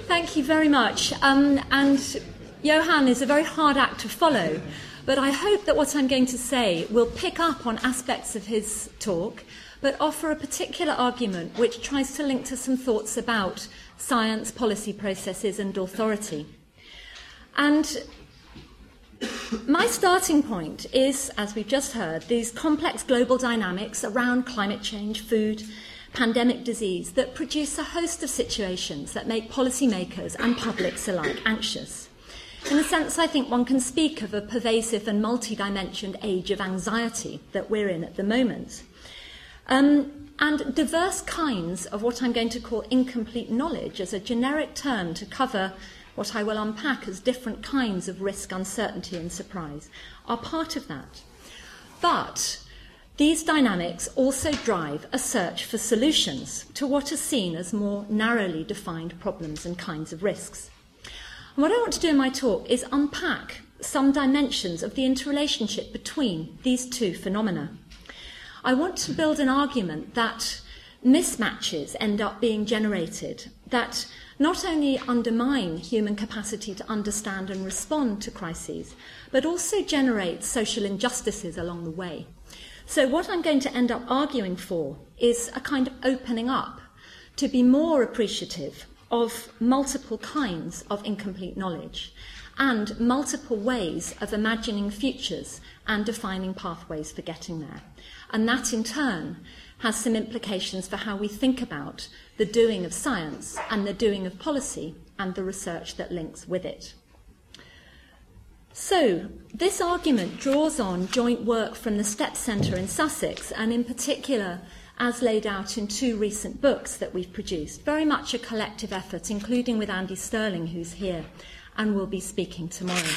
Thank you very much. And Johan is a very hard act to follow, but I hope that what I'm going to say will pick up on aspects of his talk, but offer a particular argument which tries to link to some thoughts about science, policy processes and authority. And my starting point is, as we've just heard, these complex global dynamics around climate change, food, pandemic disease that produce a host of situations that make policymakers and publics alike anxious. In a sense, I think one can speak of a pervasive and multi-dimensioned age of anxiety that we're in at the moment. And diverse kinds of what I'm going to call incomplete knowledge as a generic term to cover what I will unpack as different kinds of risk, uncertainty and surprise are part of that. But these dynamics also drive a search for solutions to what are seen as more narrowly defined problems and kinds of risks. And what I want to do in my talk is unpack some dimensions of the interrelationship between these two phenomena. I want to build an argument that mismatches end up being generated that not only undermine human capacity to understand and respond to crises, but also generate social injustices along the way. So what I'm going to end up arguing for is a kind of opening up to be more appreciative of multiple kinds of incomplete knowledge and multiple ways of imagining futures and defining pathways for getting there. And that in turn has some implications for how we think about the doing of science and the doing of policy and the research that links with it. So, this argument draws on joint work from the Stepp Centre in Sussex, and in particular, as laid out in two recent books that we've produced, very much a collective effort, including with Andy Sterling, who's here and will be speaking tomorrow.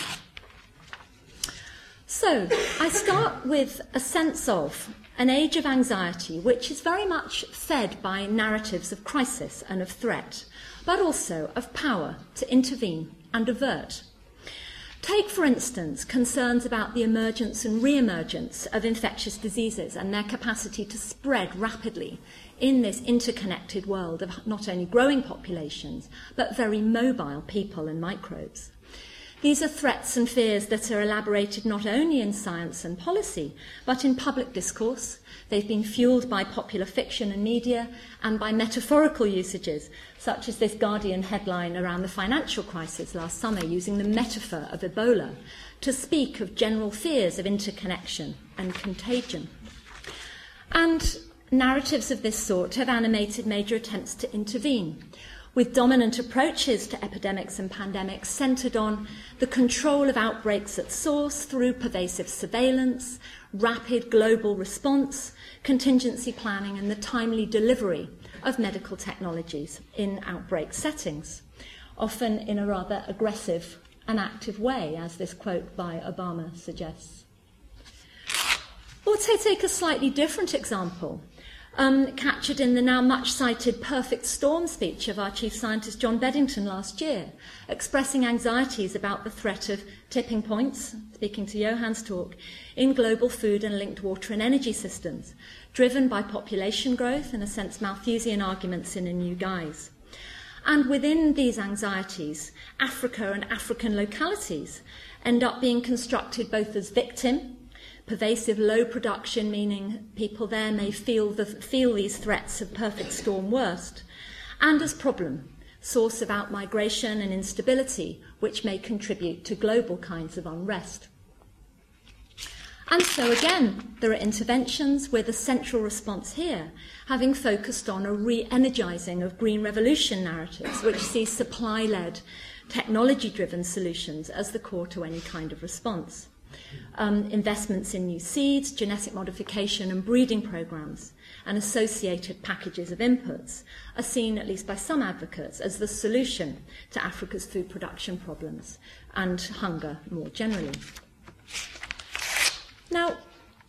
So, I start with a sense of an age of anxiety, which is very much fed by narratives of crisis and of threat, but also of power to intervene and avert. Take, for instance, concerns about the emergence and re-emergence of infectious diseases and their capacity to spread rapidly in this interconnected world of not only growing populations, but very mobile people and microbes. These are threats and fears that are elaborated not only in science and policy, but in public discourse. They've been fueled by popular fiction and media and by metaphorical usages, such as this Guardian headline around the financial crisis last summer, using the metaphor of Ebola to speak of general fears of interconnection and contagion. And narratives of this sort have animated major attempts to intervene, with dominant approaches to epidemics and pandemics centred on the control of outbreaks at source through pervasive surveillance, rapid global response, contingency planning, and the timely delivery of medical technologies in outbreak settings, often in a rather aggressive and active way, as this quote by Obama suggests. Or to take a slightly different example, captured in the now much-cited Perfect Storm speech of our Chief Scientist John Beddington last year, expressing anxieties about the threat of tipping points, speaking to Johan's talk, in global food and linked water and energy systems, driven by population growth, in a sense Malthusian arguments in a new guise. And within these anxieties, Africa and African localities end up being constructed both as victim, pervasive low production, meaning people there may feel these threats of perfect storm worst, and as problem, source of outmigration and instability, which may contribute to global kinds of unrest. And so again, there are interventions with a central response here, having focused on a re-energising of green revolution narratives, which see supply-led, technology-driven solutions as the core to any kind of response. Investments in new seeds, genetic modification and breeding programs, and associated packages of inputs are seen, at least by some advocates, as the solution to Africa's food production problems and hunger more generally. Now,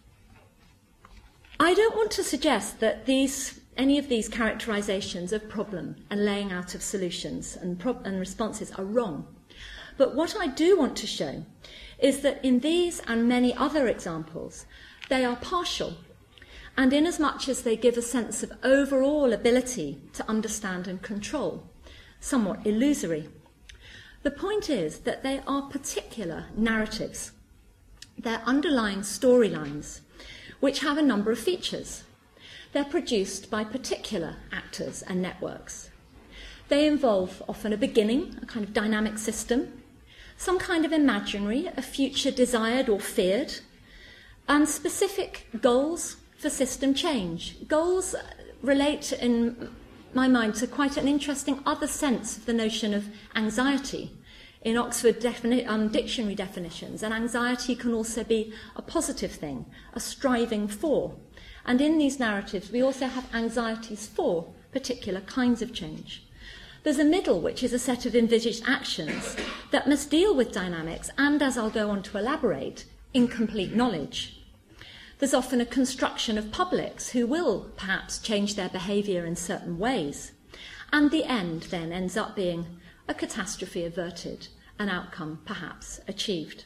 I don't want to suggest that any of these characterizations of problem and laying out of solutions and responses are wrong. But what I do want to show is that in these and many other examples, they are partial, and inasmuch as they give a sense of overall ability to understand and control, somewhat illusory. The point is that they are particular narratives. They're underlying storylines which have a number of features. They're produced by particular actors and networks. They involve often a beginning, a kind of dynamic system, some kind of imaginary, a future desired or feared, and specific goals for system change. Goals relate, in my mind, to quite an interesting other sense of the notion of anxiety. In Oxford dictionary definitions, and anxiety can also be a positive thing, a striving for. And in these narratives, we also have anxieties for particular kinds of change. There's a middle, which is a set of envisaged actions that must deal with dynamics and, as I'll go on to elaborate, incomplete knowledge. There's often a construction of publics who will perhaps change their behaviour in certain ways. And the end then ends up being a catastrophe averted, an outcome perhaps achieved.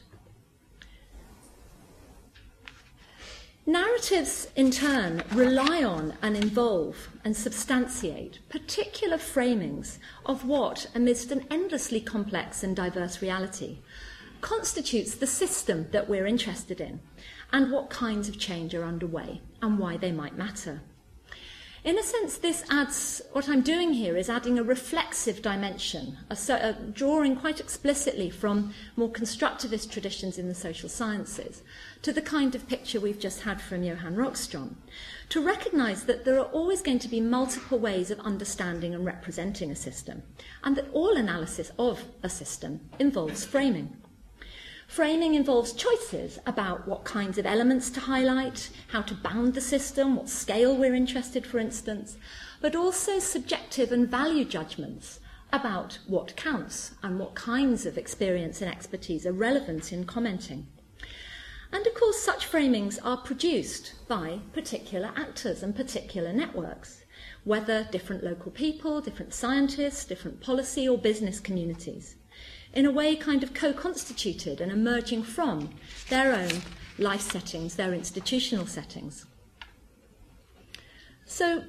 Narratives, in turn, rely on and involve and substantiate particular framings of what, amidst an endlessly complex and diverse reality, constitutes the system that we're interested in, and what kinds of change are underway, and why they might matter. In a sense, this adds, what I'm doing here is adding a reflexive dimension, drawing quite explicitly from more constructivist traditions in the social sciences, to the kind of picture we've just had from Johan Rockström, to recognise that there are always going to be multiple ways of understanding and representing a system, and that all analysis of a system involves framing. Framing involves choices about what kinds of elements to highlight, how to bound the system, what scale we're interested, for instance, but also subjective and value judgments about what counts and what kinds of experience and expertise are relevant in commenting. And of course, such framings are produced by particular actors and particular networks, whether different local people, different scientists, different policy or business communities, in a way kind of co-constituted and emerging from their own life settings, their institutional settings. So,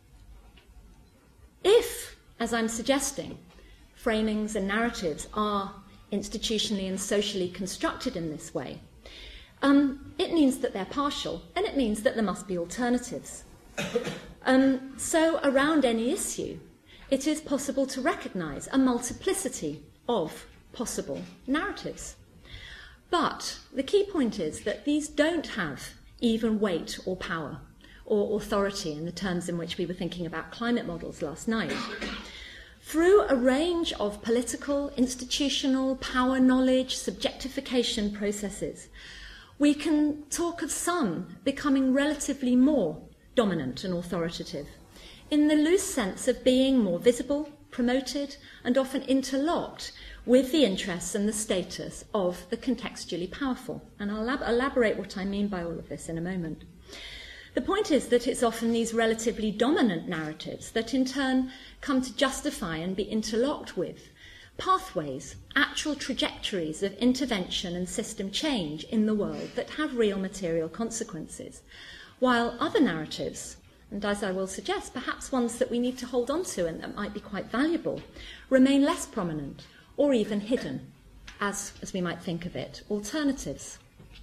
if, as I'm suggesting, framings and narratives are institutionally and socially constructed in this way, it means that they're partial, and it means that there must be alternatives. So, around any issue, it is possible to recognise a multiplicity of possible narratives. But the key point is that these don't have even weight or power or authority in the terms in which we were thinking about climate models last night. Through a range of political, institutional, power knowledge, subjectification processes, we can talk of some becoming relatively more dominant and authoritative, in the loose sense of being more visible, promoted, and often interlocked with the interests and the status of the contextually powerful. And I'll elaborate what I mean by all of this in a moment. The point is that it's often these relatively dominant narratives that in turn come to justify and be interlocked with pathways, actual trajectories of intervention and system change in the world that have real material consequences, while other narratives, and as I will suggest, perhaps ones that we need to hold on to and that might be quite valuable, remain less prominent or even hidden, as we might think of it, alternatives.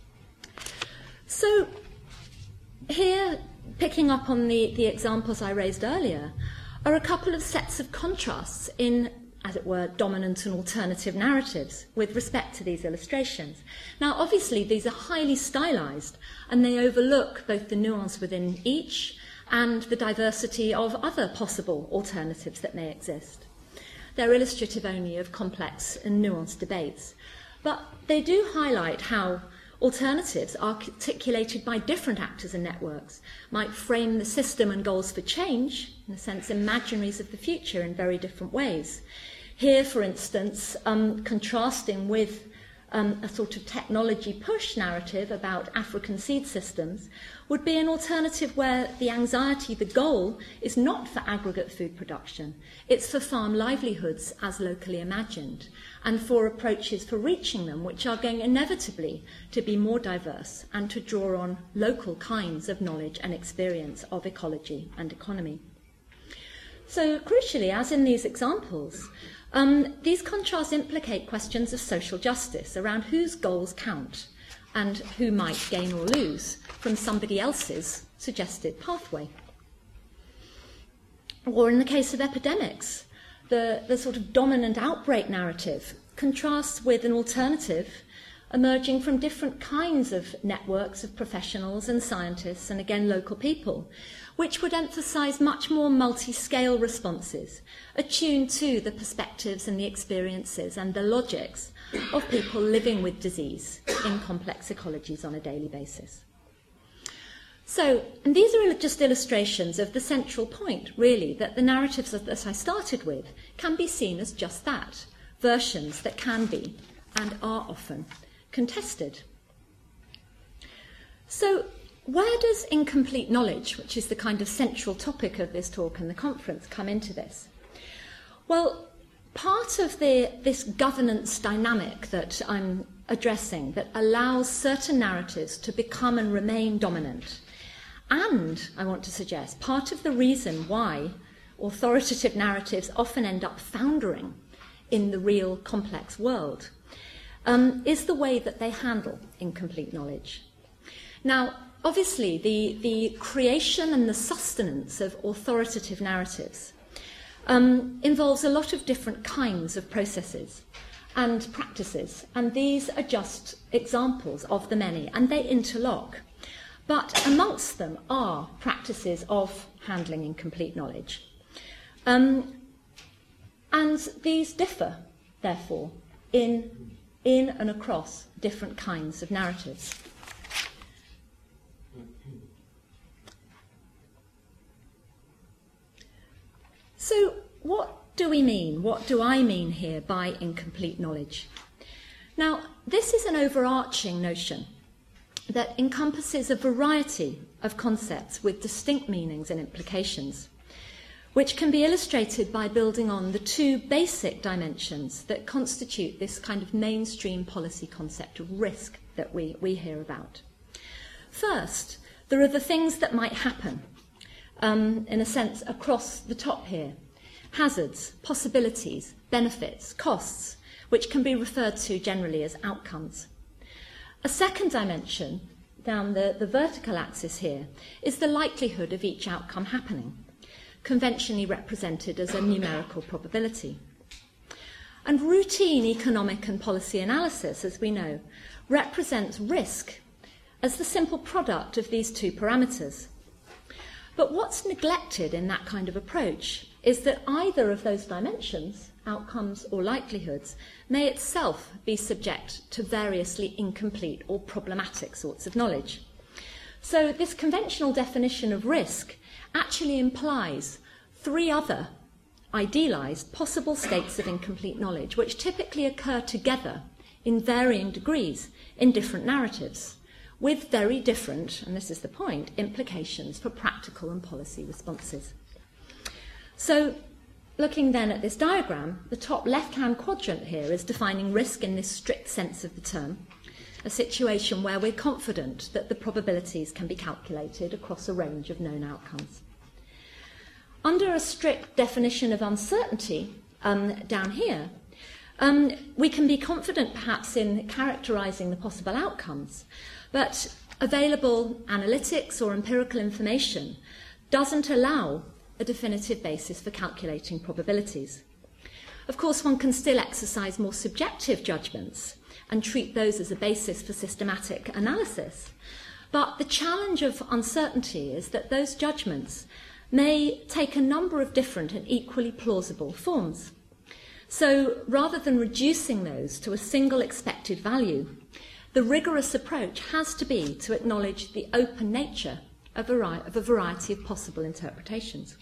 So here, picking up on the examples I raised earlier, are a couple of sets of contrasts in, as it were, dominant and alternative narratives with respect to these illustrations. Now, obviously, these are highly stylized, and they overlook both the nuance within each and the diversity of other possible alternatives that may exist. They're illustrative only of complex and nuanced debates. But they do highlight how alternatives articulated by different actors and networks might frame the system and goals for change, in a sense, imaginaries of the future in very different ways. Here, for instance, contrasting with a sort of technology push narrative about African seed systems would be an alternative where the anxiety, the goal, is not for aggregate food production. It's for farm livelihoods as locally imagined, and for approaches for reaching them, which are going inevitably to be more diverse and to draw on local kinds of knowledge and experience of ecology and economy. So crucially, as in these examples, these contrasts implicate questions of social justice around whose goals count and who might gain or lose from somebody else's suggested pathway. Or in the case of epidemics, the sort of dominant outbreak narrative contrasts with an alternative emerging from different kinds of networks of professionals and scientists and, again, local people, which would emphasise much more multi-scale responses, attuned to the perspectives and the experiences and the logics of people living with disease in complex ecologies on a daily basis. So, and these are just illustrations of the central point, really, that the narratives that I started with can be seen as just that, versions that can be and are often contested. So, where does incomplete knowledge, which is the kind of central topic of this talk and the conference, come into this? Well, part of this governance dynamic that I'm addressing that allows certain narratives to become and remain dominant, and, I want to suggest, part of the reason why authoritative narratives often end up foundering in the real complex world, is the way that they handle incomplete knowledge. Now, obviously, the creation and the sustenance of authoritative narratives involves a lot of different kinds of processes and practices, and these are just examples of the many, and they interlock. But amongst them are practices of handling incomplete knowledge. And these differ, therefore, in and across different kinds of narratives. So, what do we mean? What do I mean here by incomplete knowledge? Now, this is an overarching notion that encompasses a variety of concepts with distinct meanings and implications, which can be illustrated by building on the two basic dimensions that constitute this kind of mainstream policy concept of risk that we hear about. First, there are the things that might happen, in a sense, across the top here. Hazards, possibilities, benefits, costs, which can be referred to generally as outcomes. A second dimension, down the vertical axis here, is the likelihood of each outcome happening, conventionally represented as a numerical probability. And routine economic and policy analysis, as we know, represents risk as the simple product of these two parameters. But what's neglected in that kind of approach is that either of those dimensions, outcomes or likelihoods, may itself be subject to variously incomplete or problematic sorts of knowledge. So this conventional definition of risk actually implies three other idealised possible states of incomplete knowledge, which typically occur together in varying degrees in different narratives, with very different, and this is the point, implications for practical and policy responses. So, looking then at this diagram, the top left-hand quadrant here is defining risk in this strict sense of the term, a situation where we're confident that the probabilities can be calculated across a range of known outcomes. Under a strict definition of uncertainty, down here, we can be confident perhaps in characterising the possible outcomes, but available analytics or empirical information doesn't allow a definitive basis for calculating probabilities. Of course, one can still exercise more subjective judgments and treat those as a basis for systematic analysis, but the challenge of uncertainty is that those judgments may take a number of different and equally plausible forms. So rather than reducing those to a single expected value, the rigorous approach has to be to acknowledge the open nature of a variety of possible interpretations.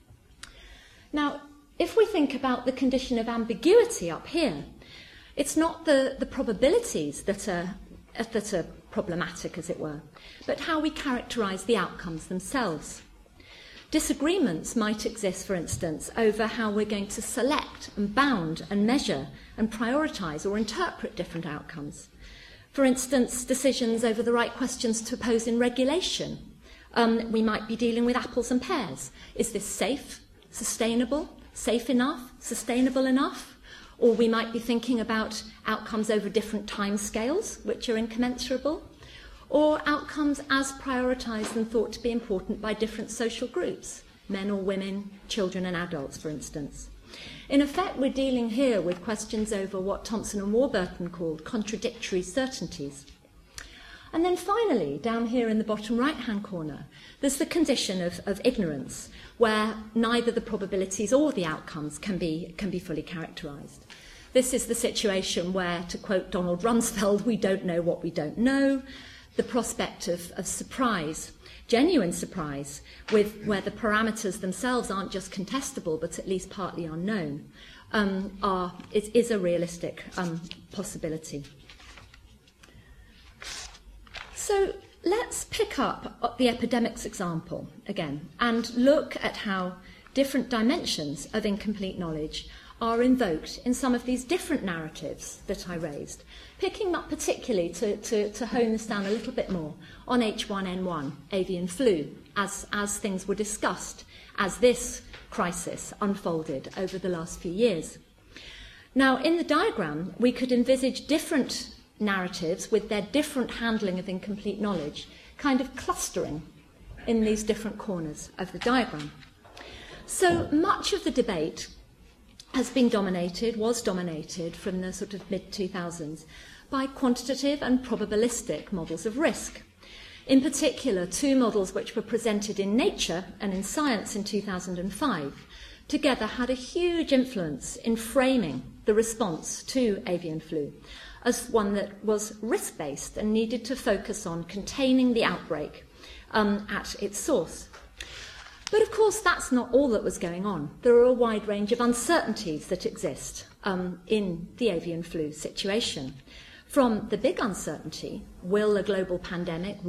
Now, if we think about the condition of ambiguity up here, it's not the probabilities that are problematic, as it were, but how we characterise the outcomes themselves. Disagreements might exist, for instance, over how we're going to select and bound and measure and prioritise or interpret different outcomes. For instance, decisions over the right questions to pose in regulation. We might be dealing with apples and pears. Is this safe, sustainable, safe enough, sustainable enough, or we might be thinking about outcomes over different timescales, which are incommensurable, or outcomes as prioritised and thought to be important by different social groups, men or women, children and adults, for instance. In effect, we're dealing here with questions over what Thompson and Warburton called contradictory certainties. And then finally, down here in the bottom right-hand corner, there's the condition of ignorance, where neither the probabilities or the outcomes can be fully characterised. This is the situation where, to quote Donald Rumsfeld, we don't know what we don't know. The prospect of surprise, genuine surprise, where the parameters themselves aren't just contestable but at least partly unknown, is a realistic possibility. So let's pick up the epidemics example again and look at how different dimensions of incomplete knowledge are invoked in some of these different narratives that I raised, picking up particularly to hone this down a little bit more on H1N1, avian flu, as things were discussed as this crisis unfolded over the last few years. Now, in the diagram, we could envisage different narratives with their different handling of incomplete knowledge, kind of clustering in these different corners of the diagram. So much of the debate was dominated from the sort of mid-2000s by quantitative and probabilistic models of risk. In particular, two models which were presented in Nature and in Science in 2005 together had a huge influence in framing the response to avian flu as one that was risk-based and needed to focus on containing the outbreak at its source. But of course, that's not all that was going on. There are a wide range of uncertainties that exist in the avian flu situation. From the big uncertainty, would a global pandemic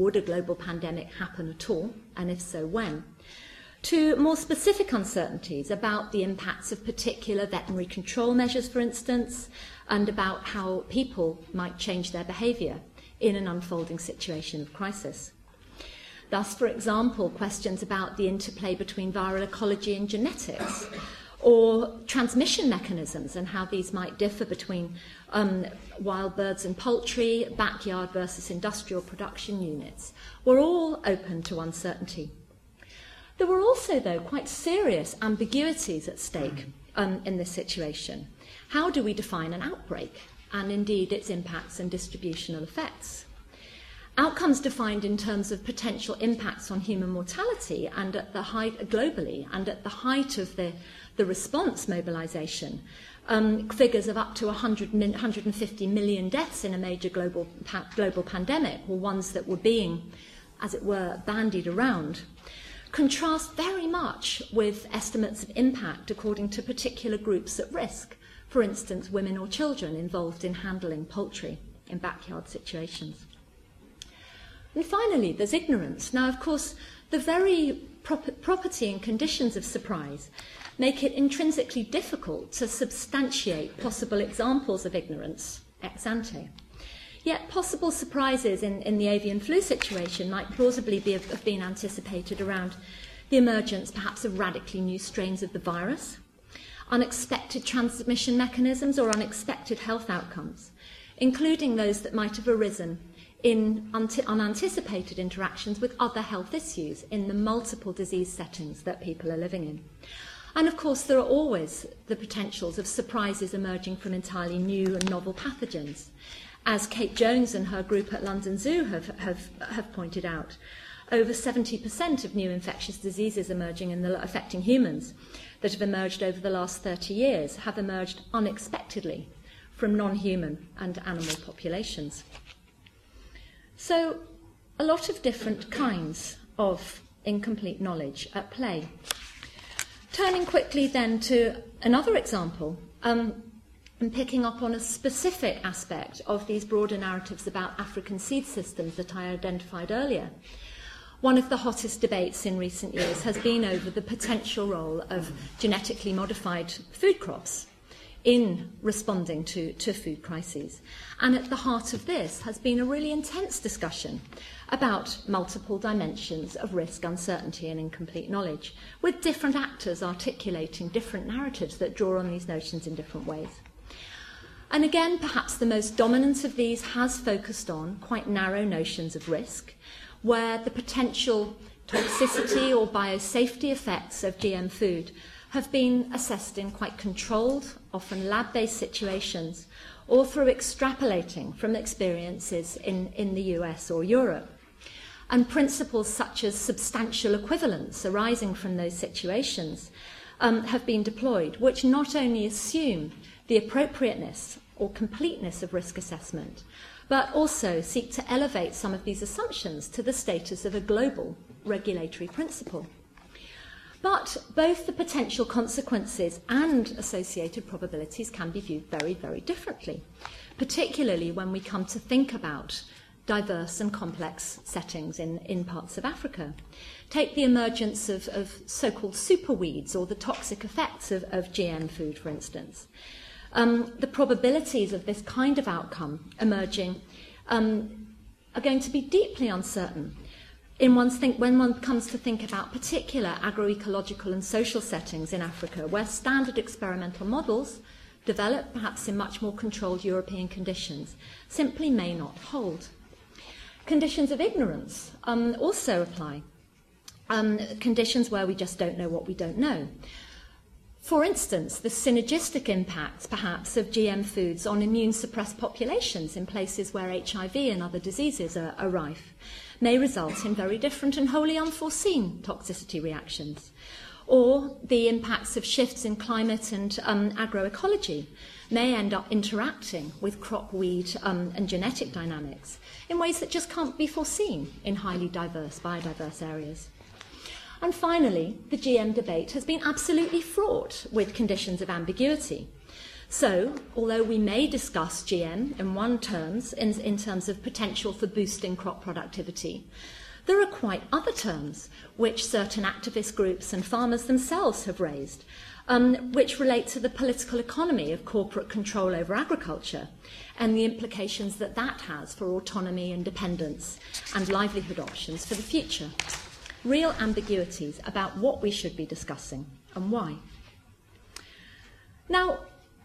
happen at all, and if so, when? To more specific uncertainties about the impacts of particular veterinary control measures, for instance, and about how people might change their behaviour in an unfolding situation of crisis. Thus, for example, questions about the interplay between viral ecology and genetics, or transmission mechanisms and how these might differ between wild birds and poultry, backyard versus industrial production units, were all open to uncertainty. There were also, though, quite serious ambiguities at stake in this situation. How do we define an outbreak, and indeed its impacts and distributional effects? Outcomes defined in terms of potential impacts on human mortality and at the height globally and at the height of the response mobilisation, figures of up to 150 million deaths in a major global pandemic, or ones that were being, as it were, bandied around, contrast very much with estimates of impact according to particular groups at risk, for instance, women or children involved in handling poultry in backyard situations. And finally, there's ignorance. Now, of course, the very property and conditions of surprise make it intrinsically difficult to substantiate possible examples of ignorance ex ante. Yet possible surprises in the avian flu situation might plausibly have been anticipated around the emergence perhaps of radically new strains of the virus, unexpected transmission mechanisms or unexpected health outcomes, including those that might have arisen in unanticipated interactions with other health issues in the multiple disease settings that people are living in. And of course, there are always the potentials of surprises emerging from entirely new and novel pathogens. As Kate Jones and her group at London Zoo have pointed out, over 70% of new infectious diseases affecting humans that have emerged over the last 30 years have emerged unexpectedly from non-human and animal populations. So, a lot of different kinds of incomplete knowledge at play. Turning quickly then to another example, and picking up on a specific aspect of these broader narratives about African seed systems that I identified earlier. One of the hottest debates in recent years has been over the potential role of genetically modified food crops in responding to food crises. And at the heart of this has been a really intense discussion about multiple dimensions of risk, uncertainty, and incomplete knowledge, with different actors articulating different narratives that draw on these notions in different ways. And again, perhaps the most dominant of these has focused on quite narrow notions of risk, where the potential toxicity or biosafety effects of GM food have been assessed in quite controlled, often lab-based situations, or through extrapolating from experiences in the US or Europe. And principles such as substantial equivalence arising from those situations have been deployed, which not only assume the appropriateness or completeness of risk assessment, but also seek to elevate some of these assumptions to the status of a global regulatory principle. But both the potential consequences and associated probabilities can be viewed very, very differently, particularly when we come to think about diverse and complex settings in parts of Africa. Take the emergence of so-called superweeds or the toxic effects of GM food, for instance. The probabilities of this kind of outcome emerging are going to be deeply uncertain when one comes to think about particular agroecological and social settings in Africa, where standard experimental models, developed perhaps in much more controlled European conditions, simply may not hold. Conditions of ignorance also apply, conditions where we just don't know what we don't know. For instance, the synergistic impacts, perhaps, of GM foods on immune-suppressed populations in places where HIV and other diseases are rife may result in very different and wholly unforeseen toxicity reactions. Or the impacts of shifts in climate and agroecology may end up interacting with crop, weed, and genetic dynamics in ways that just can't be foreseen in highly diverse, biodiverse areas. And finally, the GM debate has been absolutely fraught with conditions of ambiguity. So, although we may discuss GM in terms of potential for boosting crop productivity, there are quite other terms which certain activist groups and farmers themselves have raised, which relate to the political economy of corporate control over agriculture and the implications that that has for autonomy, independence, and livelihood options for the future. Real ambiguities about what we should be discussing and why. Now,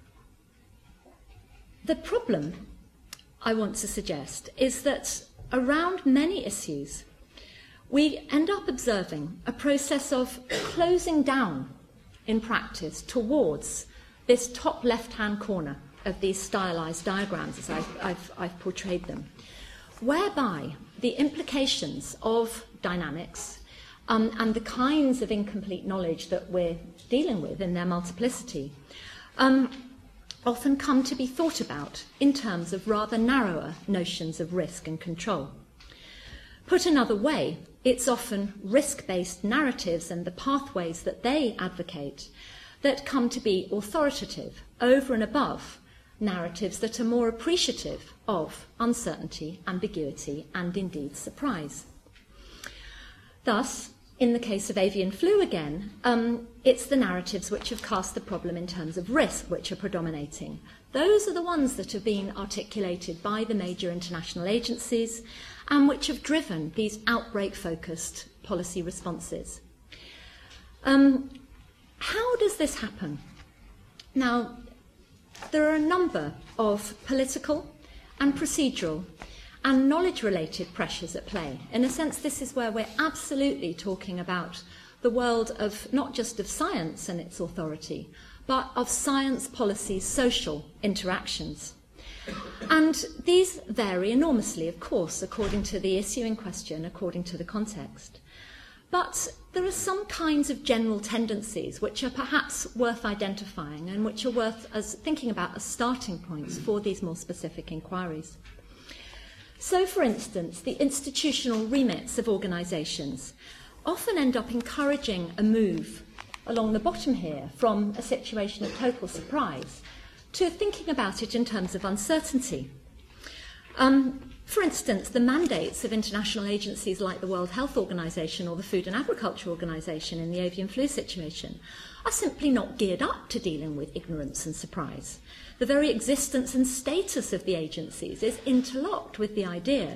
the problem I want to suggest is that around many issues, we end up observing a process of closing down in practice towards this top left-hand corner of these stylized diagrams as I've portrayed them, whereby the implications of dynamics and the kinds of incomplete knowledge that we're dealing with in their multiplicity often come to be thought about in terms of rather narrower notions of risk and control. Put another way, it's often risk-based narratives and the pathways that they advocate that come to be authoritative over and above narratives that are more appreciative of uncertainty, ambiguity, and indeed surprise. Thus, in the case of avian flu again, it's the narratives which have cast the problem in terms of risk which are predominating. Those are the ones that have been articulated by the major international agencies and which have driven these outbreak-focused policy responses. How does this happen? Now, there are a number of political and procedural and knowledge-related pressures at play. In a sense, this is where we're absolutely talking about the world of not just of science and its authority, but of science policy's social interactions. And these vary enormously, of course, according to the issue in question, according to the context. But there are some kinds of general tendencies which are perhaps worth identifying and which are worth thinking about as starting points for these more specific inquiries. So, for instance, the institutional remits of organisations often end up encouraging a move along the bottom here from a situation of total surprise to thinking about it in terms of uncertainty. For instance, the mandates of international agencies like the World Health Organization or the Food and Agriculture Organization in the avian flu situation are simply not geared up to dealing with ignorance and surprise. The very existence and status of the agencies is interlocked with the idea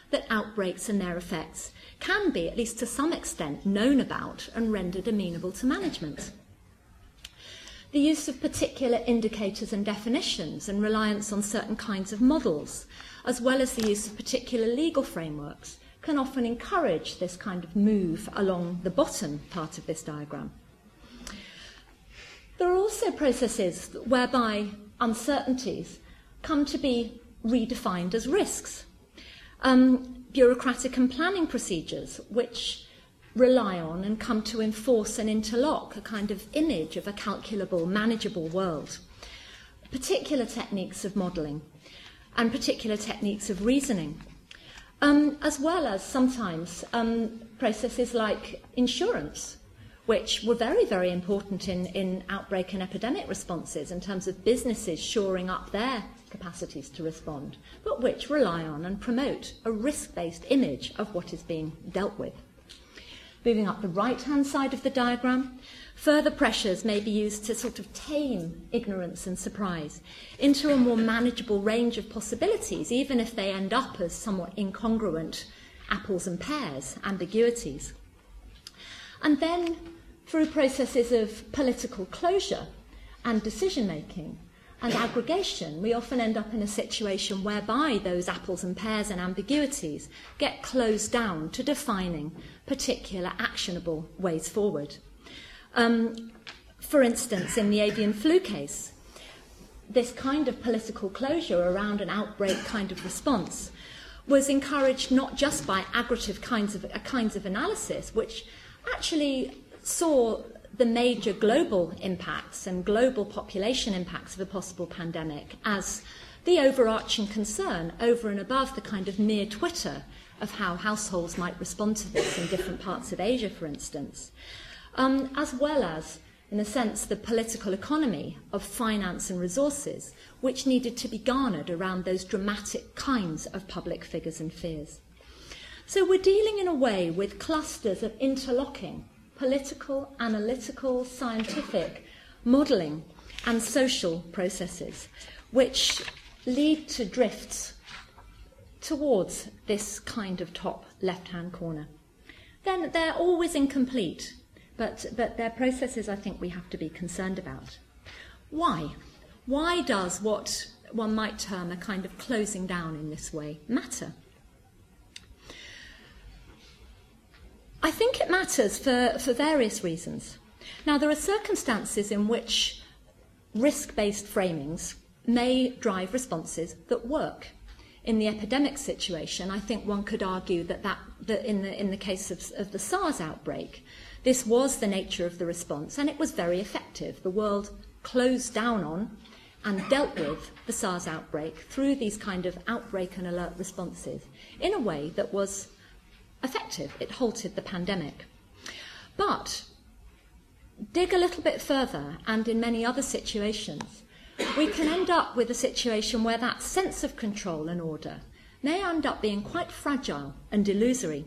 that outbreaks and their effects can be, at least to some extent, known about and rendered amenable to management. The use of particular indicators and definitions and reliance on certain kinds of models, as well as the use of particular legal frameworks, can often encourage this kind of move along the bottom part of this diagram. There are also processes whereby uncertainties come to be redefined as risks. Bureaucratic and planning procedures which rely on and come to enforce and interlock a kind of image of a calculable, manageable world. Particular techniques of modelling and particular techniques of reasoning, as well as sometimes processes like insurance, which were very, very important in outbreak and epidemic responses in terms of businesses shoring up their capacities to respond, but which rely on and promote a risk-based image of what is being dealt with. Moving up the right-hand side of the diagram, further pressures may be used to sort of tame ignorance and surprise into a more manageable range of possibilities, even if they end up as somewhat incongruent apples and pears ambiguities. And then, through processes of political closure and decision-making and aggregation, we often end up in a situation whereby those apples and pears and ambiguities get closed down to defining particular actionable ways forward. For instance, in the avian flu case, this kind of political closure around an outbreak kind of response was encouraged not just by aggregative kinds of analysis, which actually saw the major global impacts and global population impacts of a possible pandemic as the overarching concern over and above the kind of mere Twitter of how households might respond to this in different parts of Asia, for instance, as well as, in a sense, the political economy of finance and resources, which needed to be garnered around those dramatic kinds of public figures and fears. So we're dealing in a way with clusters of interlocking political, analytical, scientific, modelling and social processes, which lead to drifts towards this kind of top left-hand corner. Then they're always incomplete, but they're processes I think we have to be concerned about. Why? Why does what one might term a kind of closing down in this way matter? I think it matters for various reasons. Now, there are circumstances in which risk-based framings may drive responses that work. In the epidemic situation, I think one could argue that in the case of the SARS outbreak, this was the nature of the response, and it was very effective. The world closed down on and dealt with the SARS outbreak through these kind of outbreak and alert responses in a way that was effective. It halted the pandemic. But dig a little bit further, and in many other situations, we can end up with a situation where that sense of control and order may end up being quite fragile and illusory.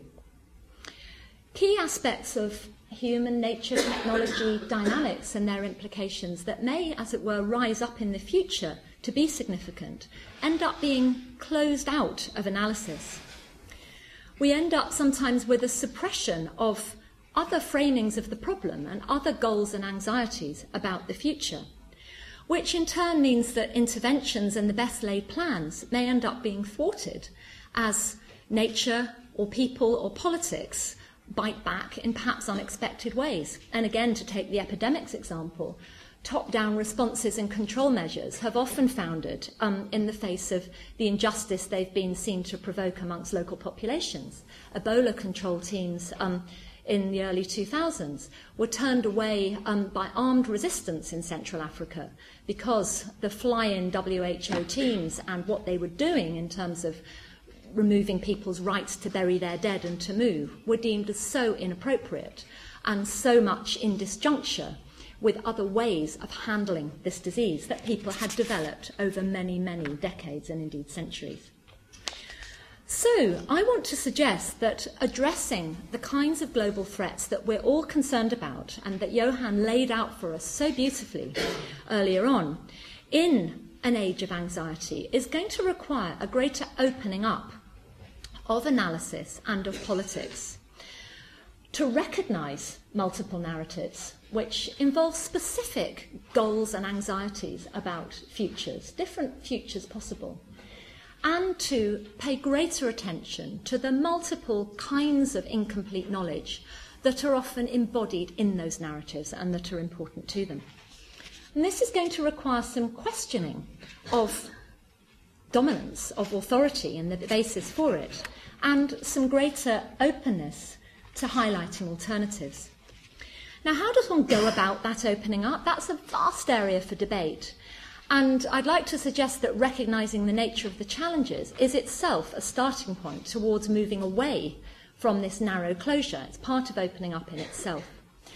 Key aspects of human nature, technology, dynamics and their implications that may, as it were, rise up in the future to be significant, end up being closed out of analysis. We end up sometimes with a suppression of other framings of the problem and other goals and anxieties about the future, which in turn means that interventions and the best laid plans may end up being thwarted as nature or people or politics bite back in perhaps unexpected ways. And again, to take the epidemics example, top-down responses and control measures have often foundered in the face of the injustice they've been seen to provoke amongst local populations. Ebola control teams in the early 2000s were turned away by armed resistance in Central Africa because the fly-in WHO teams and what they were doing in terms of removing people's rights to bury their dead and to move were deemed as so inappropriate and so much in disjuncture with other ways of handling this disease that people had developed over many, many decades and indeed centuries. So I want to suggest that addressing the kinds of global threats that we're all concerned about and that Johan laid out for us so beautifully earlier on in an age of anxiety is going to require a greater opening up of analysis and of politics, to recognise multiple narratives which involve specific goals and anxieties about futures, different futures possible, and to pay greater attention to the multiple kinds of incomplete knowledge that are often embodied in those narratives and that are important to them. And this is going to require some questioning of dominance, of authority and the basis for it, and some greater openness to highlighting alternatives. Now, how does one go about that opening up? That's a vast area for debate. And I'd like to suggest that recognising the nature of the challenges is itself a starting point towards moving away from this narrow closure. It's part of opening up in itself.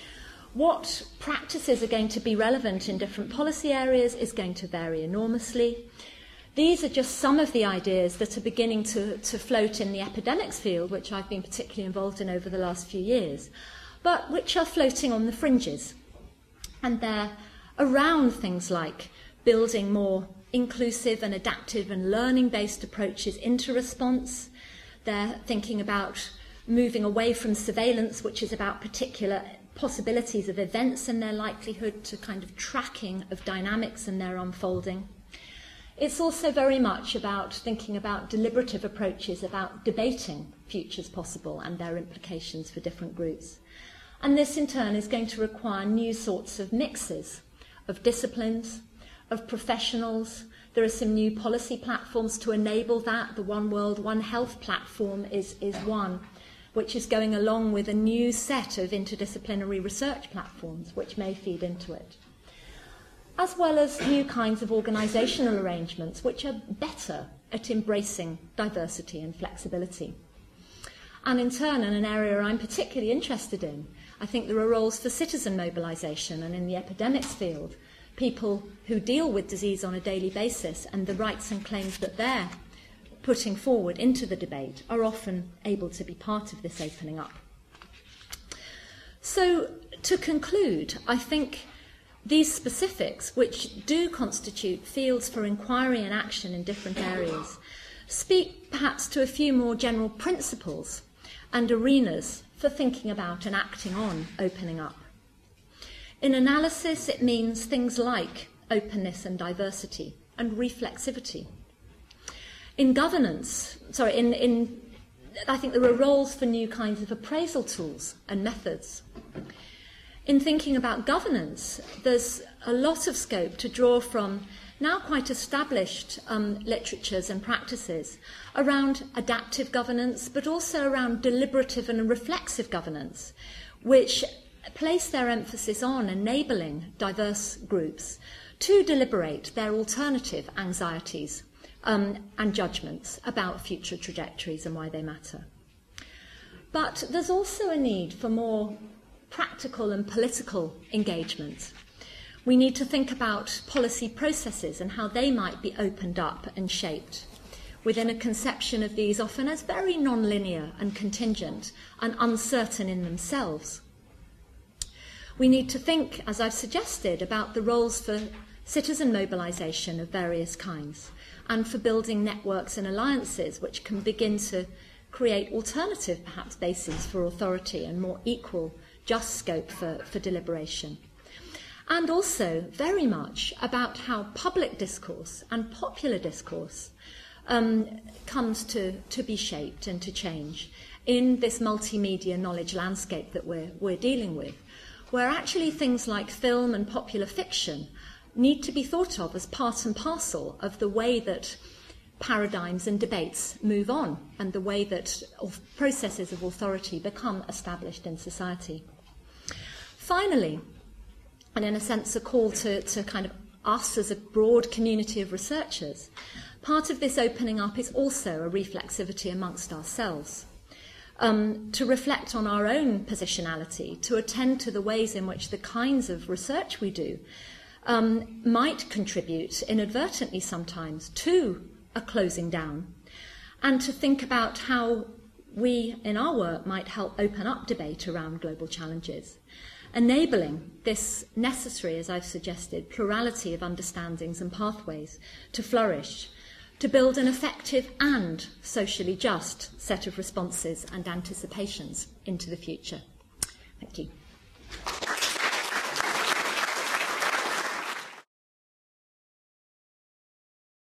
What practices are going to be relevant in different policy areas is going to vary enormously. These are just some of the ideas that are beginning to float in the epidemics field, which I've been particularly involved in over the last few years, but which are floating on the fringes. And they're around things like building more inclusive and adaptive and learning-based approaches into response. They're thinking about moving away from surveillance, which is about particular possibilities of events and their likelihood, to kind of tracking of dynamics and their unfolding. It's also very much about thinking about deliberative approaches, about debating futures possible and their implications for different groups. And this in turn is going to require new sorts of mixes of disciplines, of professionals. There are some new policy platforms to enable that. The One World, One Health platform is one, which is going along with a new set of interdisciplinary research platforms which may feed into it, as well as new kinds of organisational arrangements which are better at embracing diversity and flexibility. And in turn, in an area I'm particularly interested in, I think there are roles for citizen mobilisation, and in the epidemics field, people who deal with disease on a daily basis and the rights and claims that they're putting forward into the debate are often able to be part of this opening up. So, to conclude, I think these specifics, which do constitute fields for inquiry and action in different areas, speak perhaps to a few more general principles and arenas for thinking about and acting on opening up. In analysis, it means things like openness and diversity and reflexivity. In governance, I think there are roles for new kinds of appraisal tools and methods. In thinking about governance, there's a lot of scope to draw from now quite established literatures and practices around adaptive governance, but also around deliberative and reflexive governance, which place their emphasis on enabling diverse groups to deliberate their alternative anxieties and judgments about future trajectories and why they matter. But there's also a need for more practical and political engagement. We need to think about policy processes and how they might be opened up and shaped within a conception of these often as very non-linear and contingent and uncertain in themselves. We need to think, as I've suggested, about the roles for citizen mobilisation of various kinds and for building networks and alliances which can begin to create alternative, perhaps, bases for authority and more equal, just scope for deliberation. And also very much about how public discourse and popular discourse comes to be shaped and to change in this multimedia knowledge landscape that we're dealing with, where actually things like film and popular fiction need to be thought of as part and parcel of the way that paradigms and debates move on and the way that processes of authority become established in society. Finally, and in a sense a call to kind of us as a broad community of researchers, part of this opening up is also a reflexivity amongst ourselves. To reflect on our own positionality, to attend to the ways in which the kinds of research we do might contribute inadvertently sometimes to a closing down, and to think about how we in our work might help open up debate around global challenges, enabling this necessary, as I've suggested, plurality of understandings and pathways to flourish to build an effective and socially just set of responses and anticipations into the future. Thank you.